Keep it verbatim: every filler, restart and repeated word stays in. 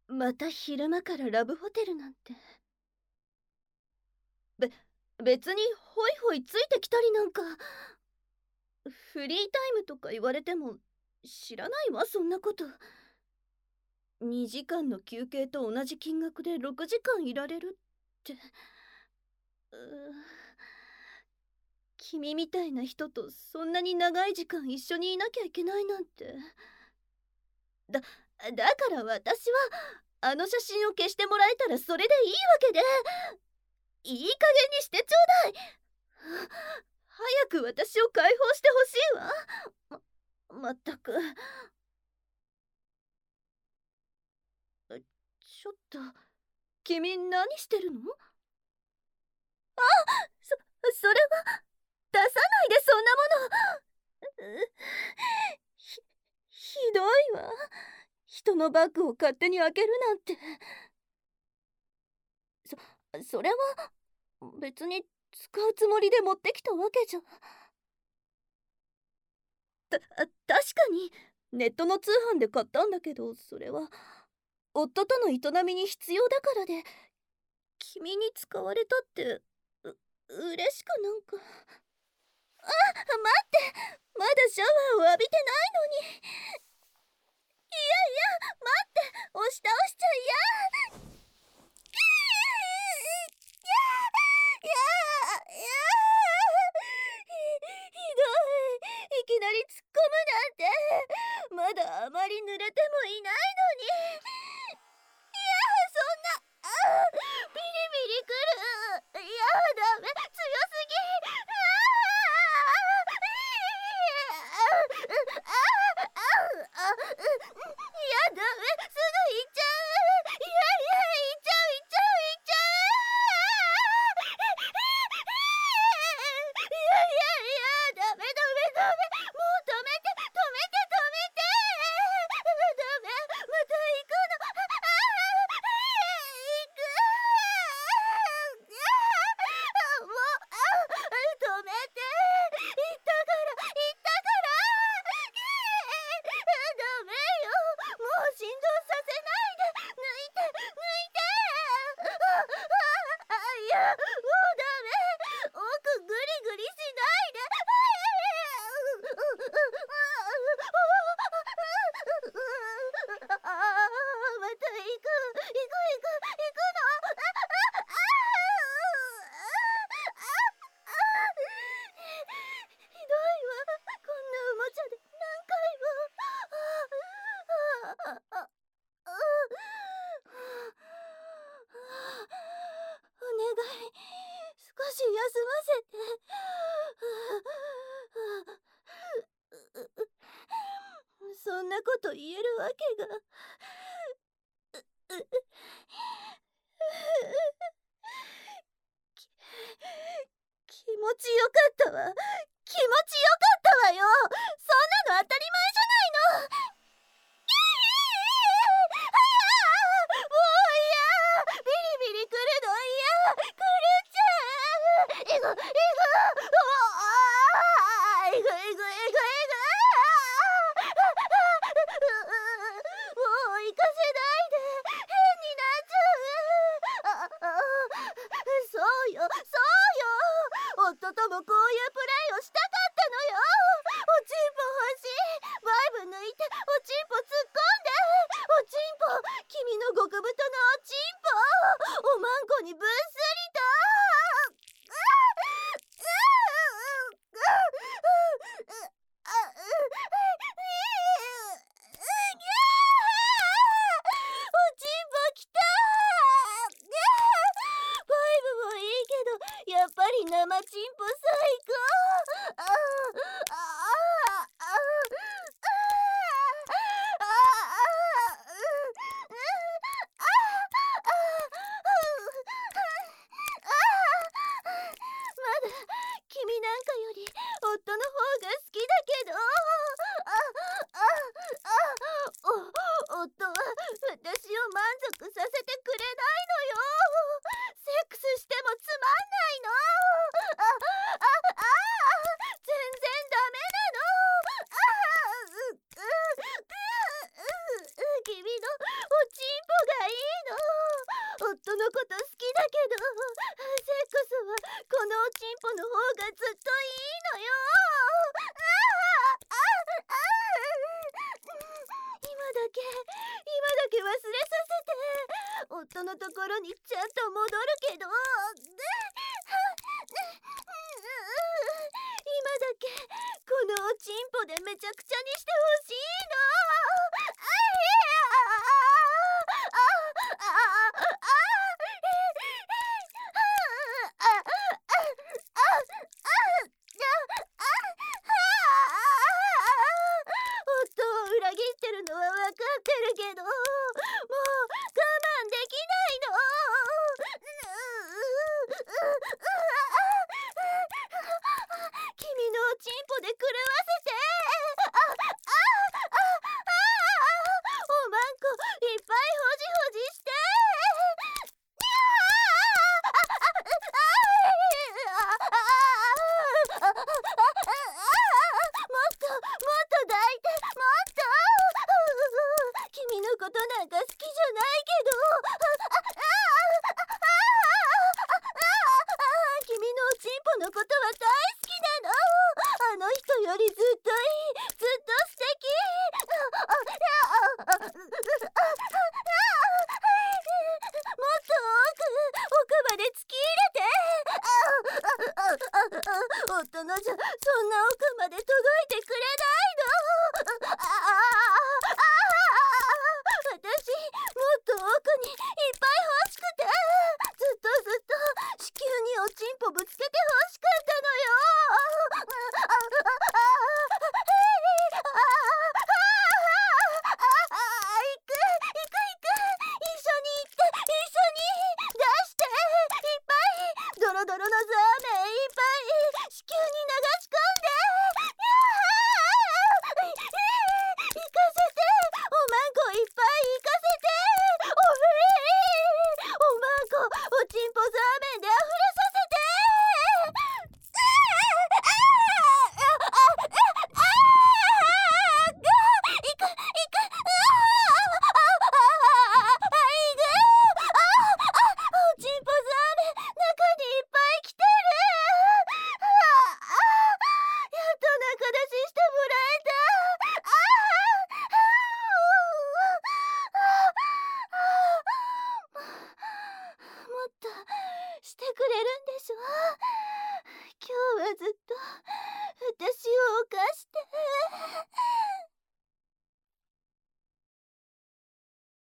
また昼間からラブホテルなんて。べ、別にホイホイついてきたりなんか。フリータイムとか言われても知らないわ、そんなこと。にじかんの休憩と同じ金額でろくじかんいられるって。うー君みたいな人とそんなに長い時間一緒にいなきゃいけないなんて。だ、だから私はあの写真を消してもらえたらそれでいいわけで。いい加減にしてちょうだい。早く私を解放してほしいわ。ま、まったく。ちょっと、君何してるの？あ、そ、それは、出さないでそんなもの。うひ、ひどいわ。人のバッグを勝手に開けるなんて。そ、それは、別に使うつもりで持ってきたわけじゃ。た、確かに、ネットの通販で買ったんだけど、それは、夫との営みに必要だからで、君に使われたって、う、嬉しくなんか。あ、待って、まだシャワーを浴びてないのに。いやいや、待って、押し倒しちゃいや。いやいやひ、ひどい。いきなり突っ込むなんて。まだあまり濡れてもいないのに。いや、そんな、あ、ビリビリくる。いや、ダメ、強すぎ。あああああ、いや、ダメ、すぐ行っちゃう。いやいや、行っちゃう、行っちゃう、行っちゃう。いやいやいや、ダメダメダメ、もう止めて、止めて、止めて。ダメ、また行くの。ああ、行く。あ、もう、あ、止めて。行ったから、行ったから。ダメよ、もう振動させないで。抜いて、抜いて。あ、あ、あ、いや、もうダメ。奥グリグリしないで。ああ、また行く、行く、行く、行くの。あ、あ、あ、あ、ひどいわ、こんなおもちゃで何回も。ああ、あ、あ、あ、お願い、少し休ませて。そんなこと言えるわけが。き、気持ちよかったわ。気持ちよかったわよ。そんなの当たり前じゃないの。もう嫌。ビリビリくるの嫌。狂っちゃう。いぐいぐ、ああ、いぐいぐいぐいぐ、もう行かせないで。変になっちゃう。ああ、そうよ、そうよ。夫ともこういうプレイをしたかったのよ。おちんぽ欲しい。バイブ抜いておちんぽ突っ込んで。おちんぽ、君の極太のおちんぽ、おまんこにぶっすりと。おちんぽきた。バイブもいいけど、やっぱり生チンポ最高。ああ、ああ、ああ、ああ、まだ君なんかより夫の方が好きだけど。あ、あ、あ、お、夫は私を満足させてくれないのよ。セックスしてもつまんないの。あ、 のこと好きだけど、セックスはこのおちんぽの方がずっといいのよ。ああああ、今だけ今だけ忘れさせて、夫のところにちゃんと戻るけど、今だけこのおちんぽでめちゃくちゃ